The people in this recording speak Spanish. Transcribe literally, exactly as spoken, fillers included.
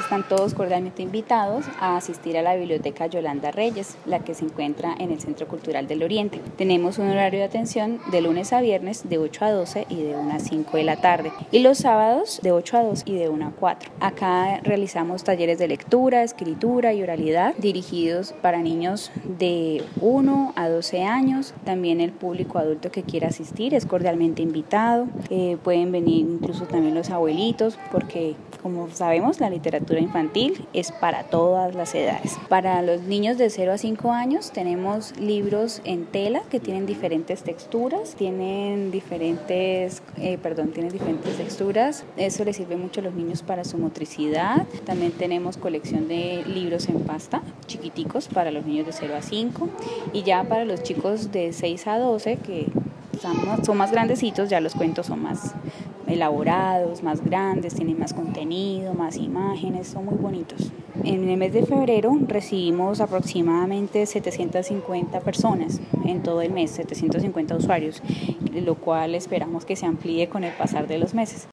están todos cordialmente invitados a asistir a la Biblioteca Yolanda Reyes, la que se encuentra en el Centro Cultural del Oriente. Tenemos un horario de atención de lunes a viernes de ocho a doce y de una a cinco de la tarde, y los sábados de ocho a dos y de una a cuatro. Acá realizamos talleres de lectura, escritura y oralidad dirigidos para niños de uno a doce años. También el público adulto que quiera asistir es cordialmente invitado. Eh, pueden venir incluso también los abuelitos, porque como sabemos la literatura infantil es para todas las edades. Para los niños de cero a cinco años tenemos libros en tela que tienen diferentes texturas, tienen diferentes, eh, perdón, tienen diferentes texturas. Eso les sirve mucho a los niños para su motricidad. También tenemos colección de libros en pasta chiquiticos para los niños de cero a cinco, y ya para los chicos de seis a doce, que son, son más grandecitos, ya los cuentos son más elaborados, más grandes, tienen más contenido, más imágenes, son muy bonitos. En el mes de febrero recibimos aproximadamente setecientas cincuenta personas en todo el mes, setecientos cincuenta usuarios, lo cual esperamos que se amplíe con el pasar de los meses.